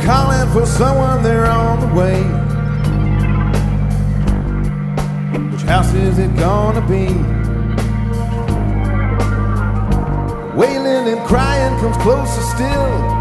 calling for someone, they're on the way. Which house is it gonna be? Wailing and crying comes closer still.